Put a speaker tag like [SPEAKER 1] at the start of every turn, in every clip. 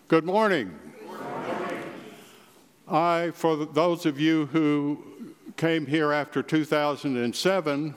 [SPEAKER 1] Good morning. For those of you who came here after 2007,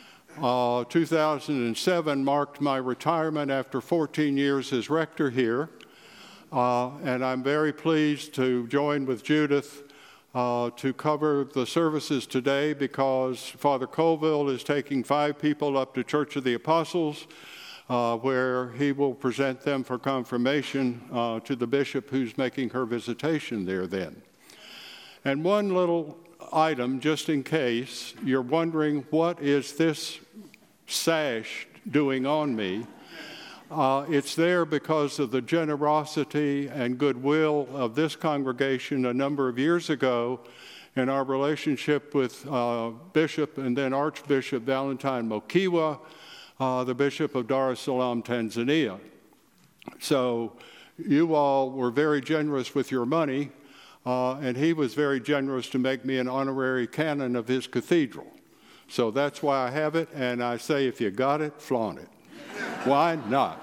[SPEAKER 1] 2007 marked my retirement after 14 years as rector here. And I'm very pleased to join with Judith to cover the services today because Father Colville is taking 5 people up to Church of the Apostles, where he will present them for confirmation to the bishop who's making her visitation there then. And one little item, just in case you're wondering, what is this sash doing on me? It's there because of the generosity and goodwill of this congregation a number of years ago in our relationship with Bishop and then Archbishop Valentine Mokiwa, the Bishop of Dar es Salaam, Tanzania. So you all were very generous with your money, and he was very generous to make me an honorary canon of his cathedral. So that's why I have it, and I say if you got it, flaunt it. Why not?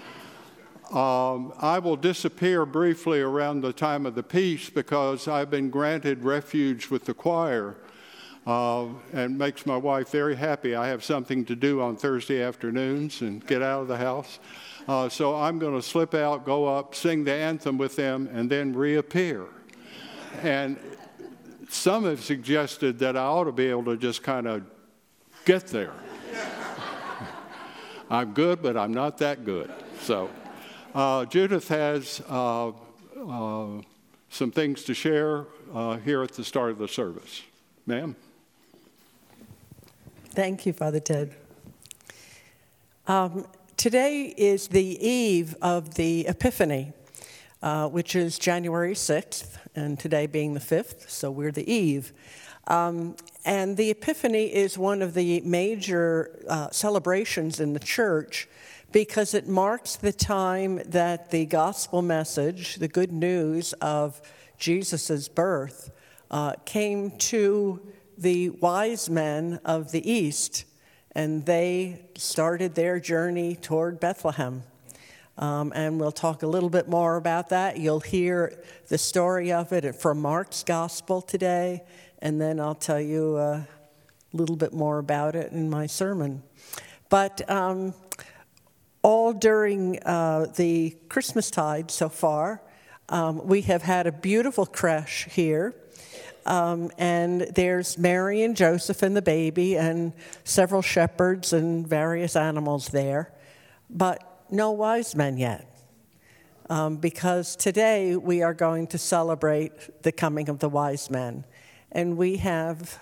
[SPEAKER 1] I will disappear briefly around the time of the peace because I've been granted refuge with the choir, and makes my wife very happy. I have something to do on Thursday afternoons and get out of the house. So I'm going to slip out, go up, sing the anthem with them, and then reappear. And some have suggested that I ought to be able to just kind of get there. I'm good, but I'm not that good. So Judith has some things to share here at the start of the service. Ma'am?
[SPEAKER 2] Thank you, Father Ted. Today is the eve of the Epiphany, which is January 6th, and today being the 5th, so we're the eve. And the Epiphany is one of the major celebrations in the church because it marks the time that the gospel message, the good news of Jesus' birth, came to the wise men of the East, and they started their journey toward Bethlehem. And we'll talk a little bit more about that. You'll hear the story of it from Mark's gospel today, and then I'll tell you a little bit more about it in my sermon. But all during the Christmastide so far, we have had a beautiful creche here. And there's Mary and Joseph and the baby and several shepherds and various animals there, but no wise men yet, because today we are going to celebrate the coming of the wise men. And we have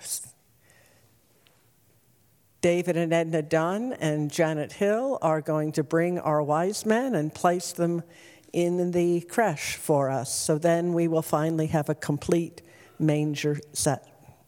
[SPEAKER 2] David and Edna Dunn and Janet Hill are going to bring our wise men and place them in the creche for us. So then we will finally have a complete manger set.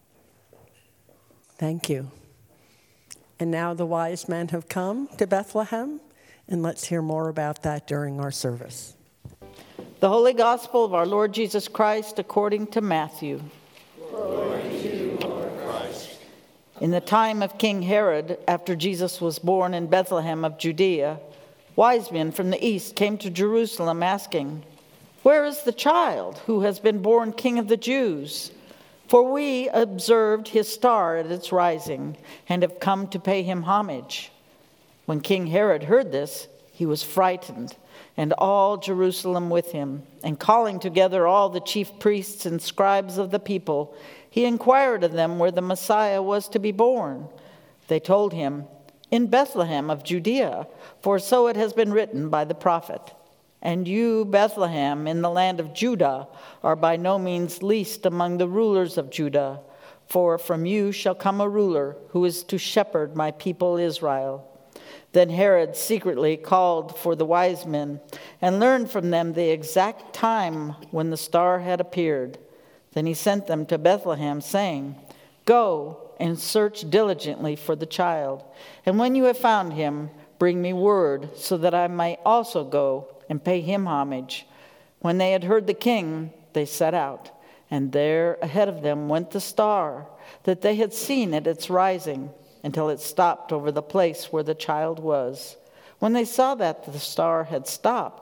[SPEAKER 2] Thank you. And now the wise men have come to Bethlehem, and let's hear more about that during our service.
[SPEAKER 3] The Holy Gospel of our Lord Jesus Christ according to Matthew.
[SPEAKER 1] Glory to you, Lord Christ.
[SPEAKER 3] In the time of King Herod, after Jesus was born in Bethlehem of Judea, wise men from the east came to Jerusalem asking, "Where is the child who has been born King of the Jews? For we observed his star at its rising and have come to pay him homage." When King Herod heard this, he was frightened, and all Jerusalem with him. And calling together all the chief priests and scribes of the people, he inquired of them where the Messiah was to be born. They told him, "In Bethlehem of Judea, for so it has been written by the prophet. And you, Bethlehem, in the land of Judah, are by no means least among the rulers of Judah, for from you shall come a ruler who is to shepherd my people Israel." Then Herod secretly called for the wise men and learned from them the exact time when the star had appeared. Then he sent them to Bethlehem, saying, "Go and search diligently for the child, and when you have found him, bring me word, so that I may also go and pay him homage." When they had heard the king, they set out, and there ahead of them went the star that they had seen at its rising, until it stopped over the place where the child was. When they saw that the star had stopped,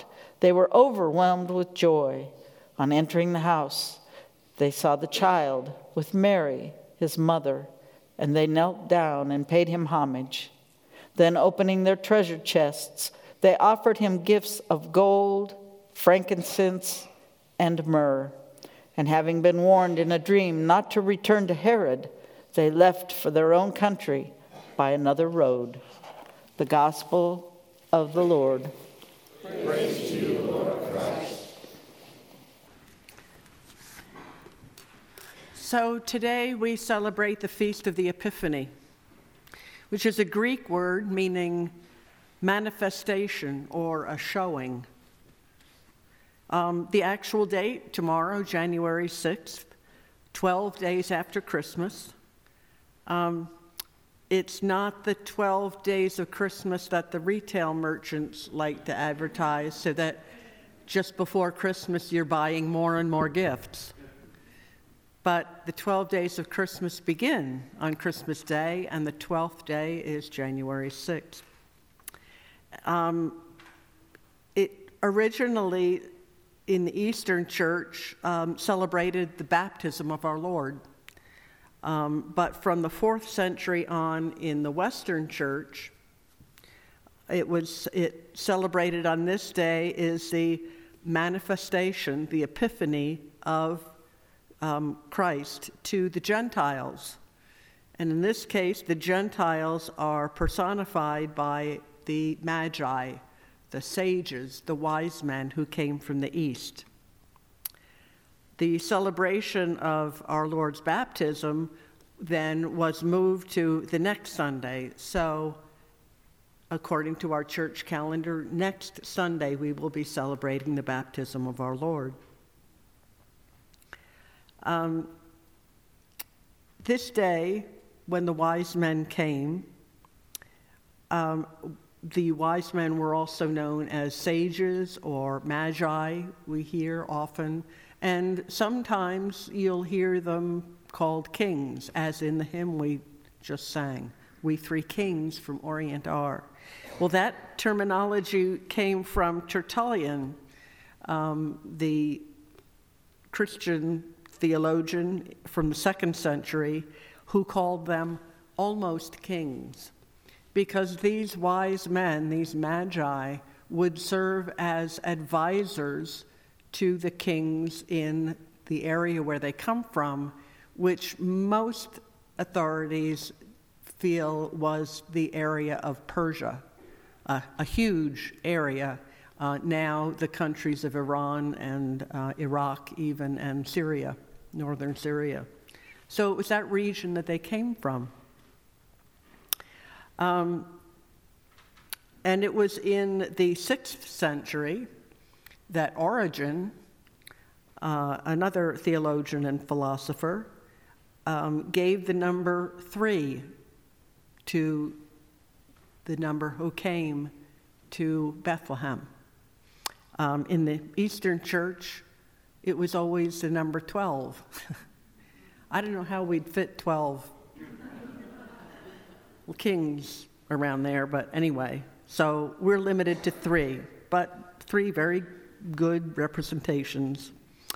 [SPEAKER 3] They were overwhelmed with joy. On entering the house, they saw the child with Mary, his mother, and they knelt down and paid him homage. Then, opening their treasure chests, they offered him gifts of gold, frankincense, and myrrh. And having been warned in a dream not to return to Herod, they left for their own country by another road. The Gospel of the Lord.
[SPEAKER 4] Praise to you, Lord Christ.
[SPEAKER 2] So today we celebrate the Feast of the Epiphany, which is a Greek word meaning manifestation or a showing. The actual date, tomorrow, January 6th, 12 days after Christmas. It's not the 12 days of Christmas that the retail merchants like to advertise, so that just before Christmas you're buying more and more gifts. But the 12 days of Christmas begin on Christmas Day, and the 12th day is January 6th. It originally, in the Eastern Church, celebrated the baptism of our Lord. But from the 4th century on in the Western Church, it celebrated on this day is the manifestation, the epiphany of Christ to the Gentiles. And in this case, the Gentiles are personified by the Magi, the sages, the wise men who came from the East. The celebration of our Lord's baptism then was moved to the next Sunday. So, according to our church calendar, next Sunday we will be celebrating the baptism of our Lord. This day, when the wise men came, the wise men were also known as sages or magi, we hear often, and sometimes you'll hear them called kings, as in the hymn we just sang, "We Three Kings from Orient Are." Well, that terminology came from Tertullian, the Christian theologian from the 2nd century, who called them almost kings, because these wise men, these magi, would serve as advisors to the kings in the area where they come from, which most authorities feel was the area of Persia, a huge area, now the countries of Iran and Iraq even, and Syria, northern Syria. So it was that region that they came from. And it was in the 6th century that Origen, another theologian and philosopher, gave the number 3 to the number who came to Bethlehem. In the Eastern Church, it was always the number 12. I don't know how we'd fit 12 kings around there, but anyway. So we're limited to 3, but 3 very good representations.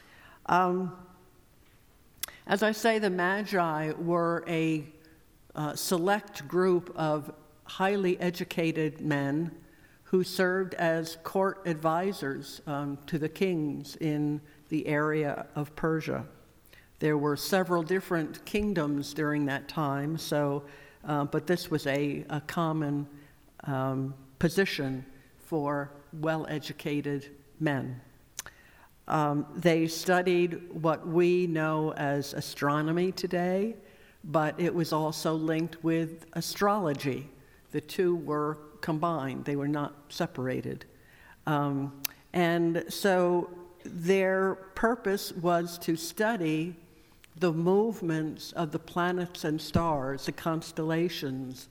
[SPEAKER 2] As I say, the Magi were a select group of highly educated men who served as court advisors to the kings in the area of Persia. There were several different kingdoms during that time, but this was a common position for well-educated men. They studied what we know as astronomy today, but it was also linked with astrology. The two were combined. They were not separated. And so their purpose was to study the movements of the planets and stars, the constellations,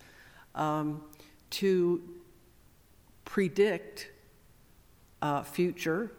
[SPEAKER 2] to predict future,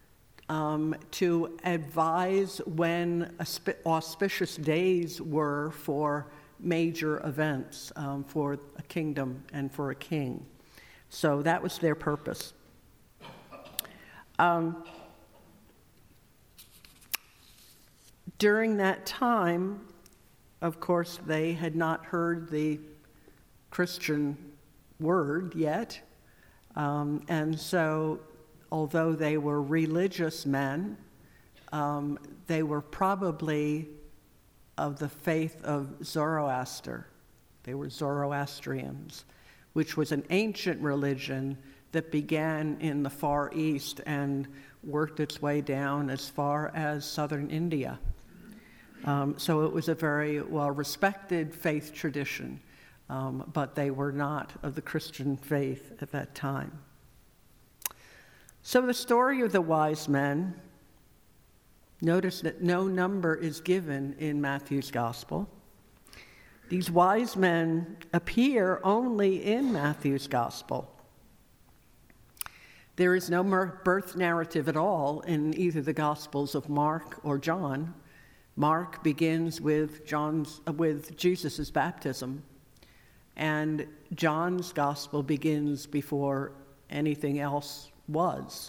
[SPEAKER 2] to advise when auspicious days were for major events for a kingdom and for a king. So that was their purpose. During that time, of course, they had not heard the Christian word yet. And so, although they were religious men, they were probably of the faith of Zoroaster. They were Zoroastrians, which was an ancient religion that began in the Far East and worked its way down as far as southern India. So it was a very well-respected faith tradition, but they were not of the Christian faith at that time. So the story of the wise men, notice that no number is given in Matthew's gospel. These wise men appear only in Matthew's gospel. There is no birth narrative at all in either the gospels of Mark or John. Mark begins with Jesus' baptism, and John's gospel begins before anything else was.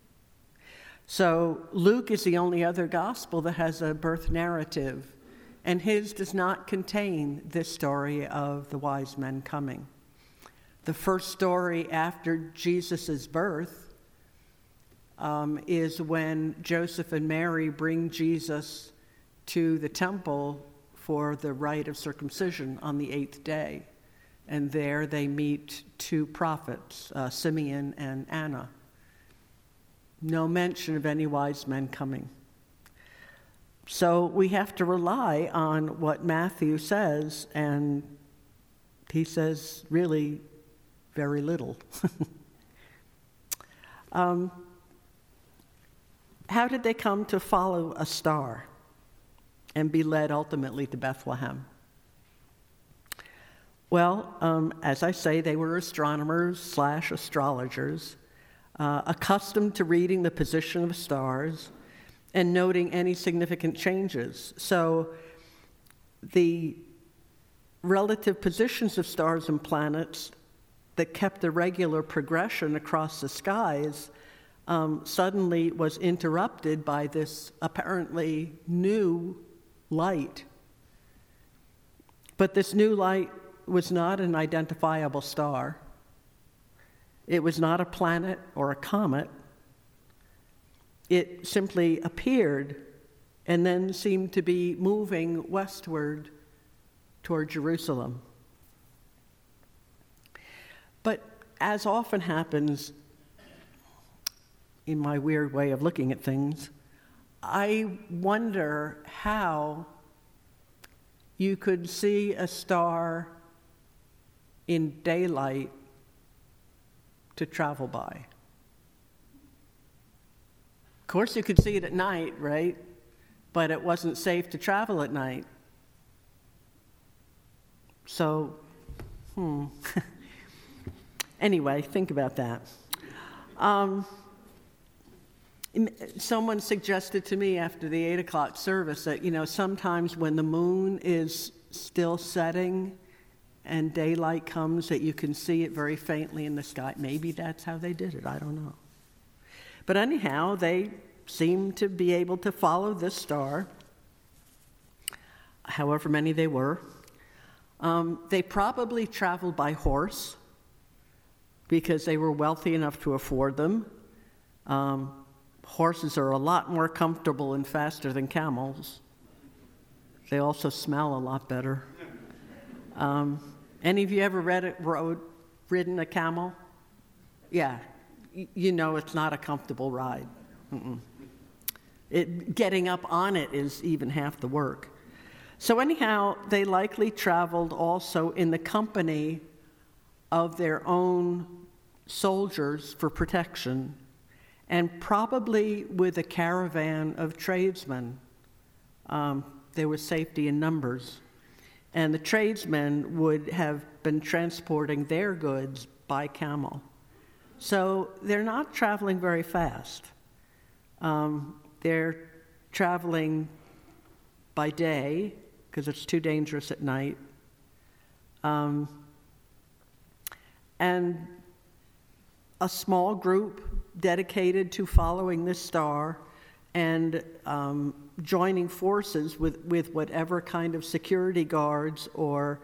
[SPEAKER 2] So Luke is the only other gospel that has a birth narrative, and his does not contain this story of the wise men coming. The first story after Jesus' birth is when Joseph and Mary bring Jesus to the temple for the rite of circumcision on the 8th day. And there they meet two prophets, Simeon and Anna. No mention of any wise men coming. So we have to rely on what Matthew says, and he says really very little. How did they come to follow a star and be led ultimately to Bethlehem? Well, as I say, they were astronomers/astrologers, accustomed to reading the position of stars and noting any significant changes. So the relative positions of stars and planets that kept a regular progression across the skies suddenly was interrupted by this apparently new light. But this new light was not an identifiable star. It was not a planet or a comet. It simply appeared and then seemed to be moving westward toward Jerusalem. But as often happens in my weird way of looking at things, I wonder how you could see a star in daylight to travel by. Of course, you could see it at night, right? But it wasn't safe to travel at night. So, Anyway, think about that. Someone suggested to me after the 8 o'clock service that, sometimes when the moon is still setting and daylight comes, that you can see it very faintly in the sky. Maybe that's how they did it. I don't know. But anyhow, they seemed to be able to follow this star, however many they were. They probably traveled by horse because they were wealthy enough to afford them. Horses are a lot more comfortable and faster than camels. They also smell a lot better. Any of you ever ridden a camel? Yeah, it's not a comfortable ride. Getting up on it is even half the work. So anyhow, they likely traveled also in the company of their own soldiers for protection, and probably with a caravan of tradesmen. There was safety in numbers. And the tradesmen would have been transporting their goods by camel. So they're not traveling very fast. They're traveling by day, because it's too dangerous at night. And a small group dedicated to following this star and joining forces with whatever kind of security guards or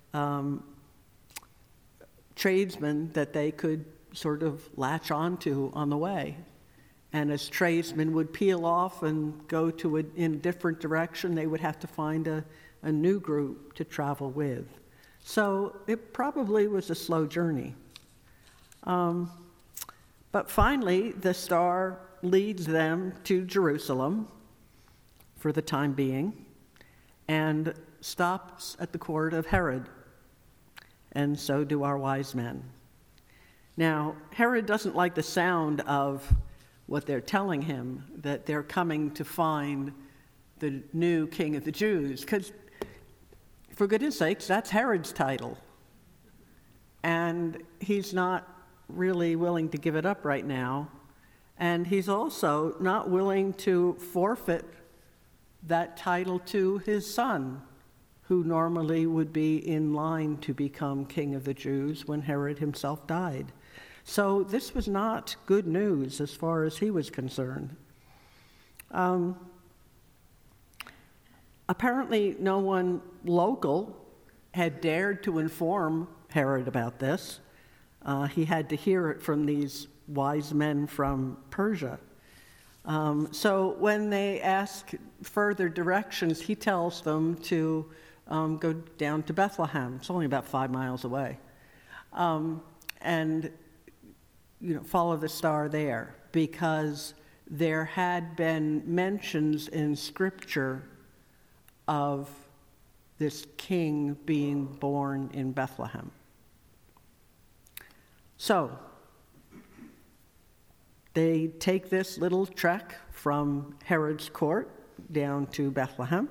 [SPEAKER 2] tradesmen that they could sort of latch onto on the way. And as tradesmen would peel off and go in a different direction, they would have to find a new group to travel with. So it probably was a slow journey. But finally, the star leads them to Jerusalem for the time being and stops at the court of Herod. And so do our wise men. Now, Herod doesn't like the sound of what they're telling him, that they're coming to find the new king of the Jews, because, for goodness sakes, that's Herod's title. And he's not really willing to give it up right now. And he's also not willing to forfeit that title to his son, who normally would be in line to become king of the Jews when Herod himself died. So this was not good news as far as he was concerned. Apparently, no one local had dared to inform Herod about this. He had to hear it from these wise men from Persia. So when they ask further directions, he tells them to go down to Bethlehem. It's only about 5 miles away. And follow the star there, because there had been mentions in Scripture of this king being born in Bethlehem. So they take this little trek from Herod's court down to Bethlehem.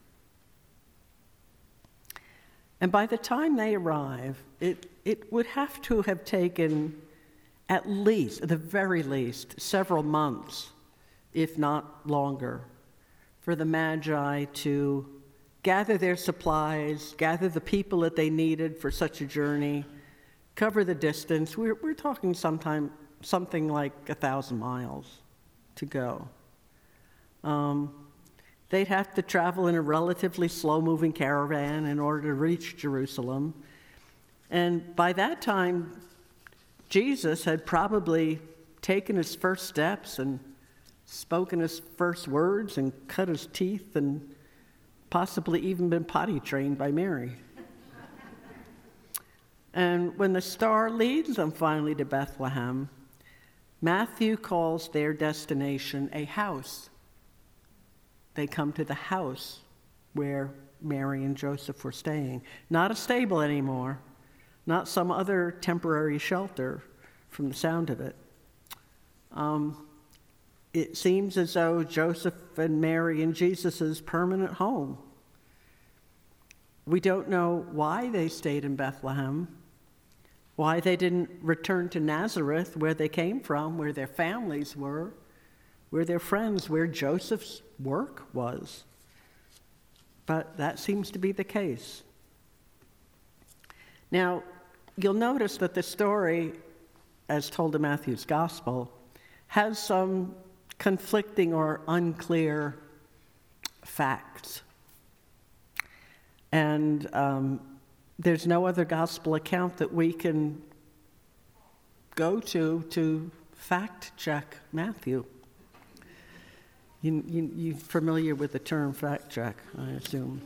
[SPEAKER 2] And by the time they arrive, it would have to have taken at the very least, several months, if not longer, for the Magi to gather their supplies, gather the people that they needed for such a journey, cover the distance. We're talking something like 1,000 miles to go. They'd have to travel in a relatively slow-moving caravan in order to reach Jerusalem. And by that time, Jesus had probably taken his first steps and spoken his first words and cut his teeth and possibly even been potty trained by Mary. And when the star leads them finally to Bethlehem, Matthew calls their destination a house. They come to the house where Mary and Joseph were staying. Not a stable anymore, not some other temporary shelter from the sound of it. It seems as though Joseph and Mary and Jesus' permanent home. We don't know why they stayed in Bethlehem, why they didn't return to Nazareth, where they came from, where their families were, where their friends, where Joseph's work was. But that seems to be the case. Now, you'll notice that the story, as told in Matthew's Gospel, has some conflicting or unclear facts. And there's no other gospel account that we can go to fact-check Matthew. You're familiar with the term fact-check, I assume.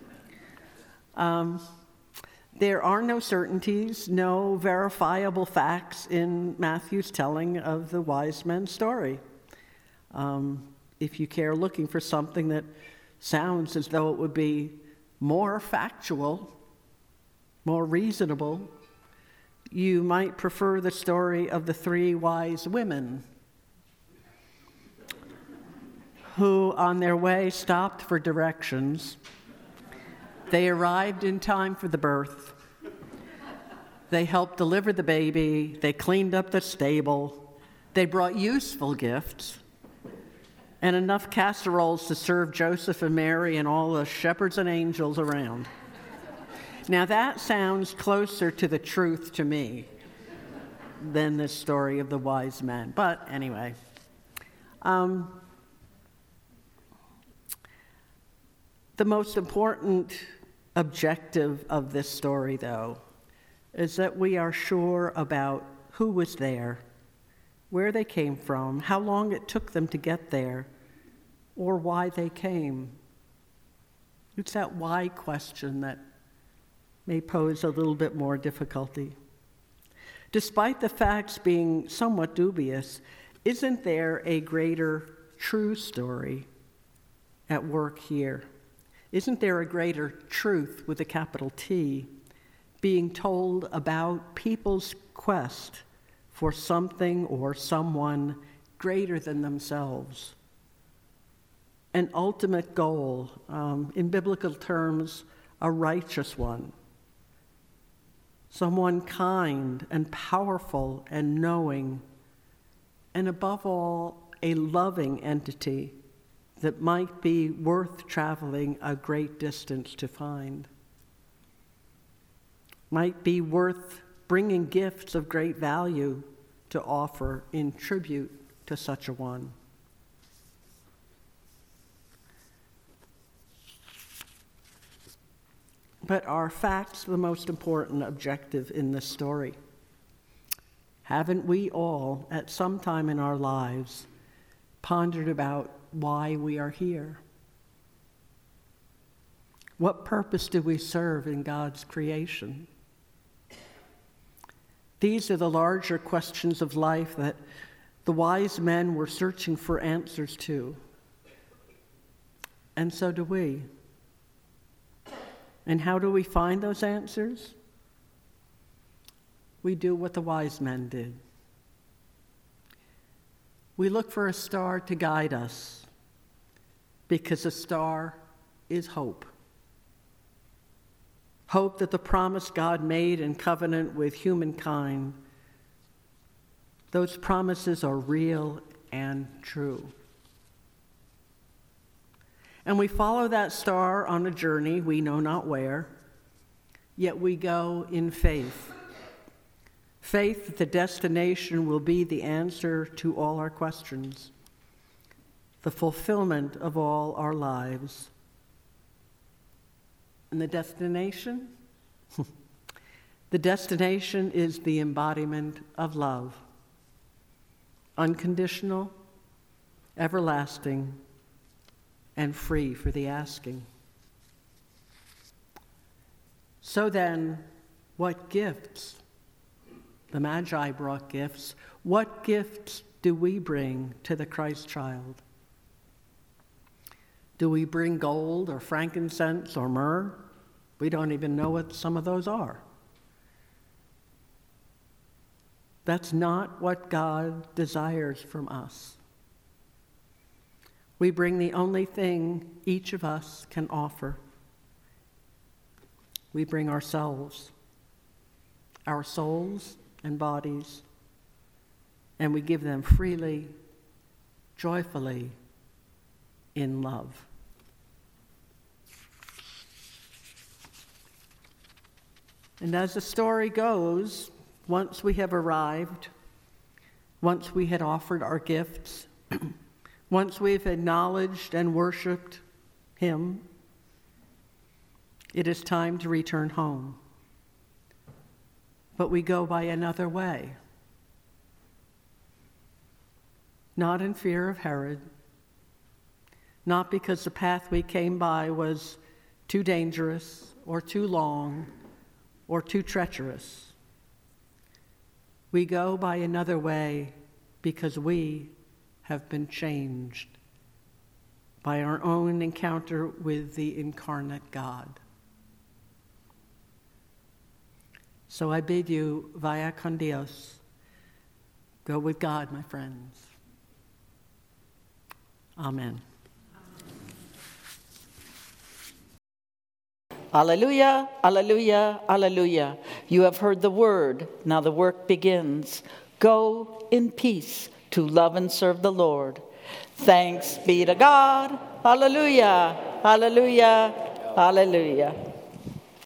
[SPEAKER 2] There are no certainties, no verifiable facts in Matthew's telling of the wise men's story. If you care looking for something that sounds as though it would be more factual, more reasonable, you might prefer the story of the 3 wise women who, on their way, stopped for directions. They arrived in time for the birth. They helped deliver the baby. They cleaned up the stable. They brought useful gifts and enough casseroles to serve Joseph and Mary and all the shepherds and angels around. Now that sounds closer to the truth to me. than this story of the wise men. But anyway, the most important objective of this story, though, is that we are sure about who was there, where they came from, how long it took them to get there, or why they came. It's that why question that may pose a little bit more difficulty. Despite the facts being somewhat dubious, isn't there a greater true story at work here? Isn't there a greater truth with a capital T being told about people's quest for something or someone greater than themselves? An ultimate goal, in biblical terms, a righteous one. Someone kind and powerful and knowing, and above all, a loving entity that might be worth traveling a great distance to find. Might be worth bringing gifts of great value to offer in tribute to such a one. But are facts the most important objective in this story? Haven't we all, at some time in our lives, pondered about why we are here? What purpose do we serve in God's creation? These are the larger questions of life that the wise men were searching for answers to. And so do we. And how do we find those answers? We do what the wise men did. We look for a star to guide us, because a star is hope. Hope that the promise God made in covenant with humankind, those promises are real and true. And we follow that star on a journey we know not where, yet we go in faith. Faith that the destination will be the answer to all our questions, the fulfillment of all our lives. And the destination? The destination is the embodiment of love. Unconditional, everlasting, and free for the asking. So then, what gifts? The Magi brought gifts. What gifts do we bring to the Christ child? Do we bring gold or frankincense or myrrh? We don't even know what some of those are. That's not what God desires from us. We bring the only thing each of us can offer. We bring ourselves, our souls and bodies, and we give them freely, joyfully, in love. And as the story goes, once we have arrived, once we had offered our gifts, once we've acknowledged and worshiped Him, it is time to return home. But we go by another way. Not in fear of Herod, not because the path we came by was too dangerous or too long or too treacherous. We go by another way because we have been changed by our own encounter with the incarnate God. So I bid you, vaya con Dios, go with God, my friends. Amen.
[SPEAKER 3] Alleluia, alleluia, alleluia. You have heard the word. Now the work begins. Go in peace to love and serve the Lord. Thanks be to God. Alleluia, alleluia, alleluia.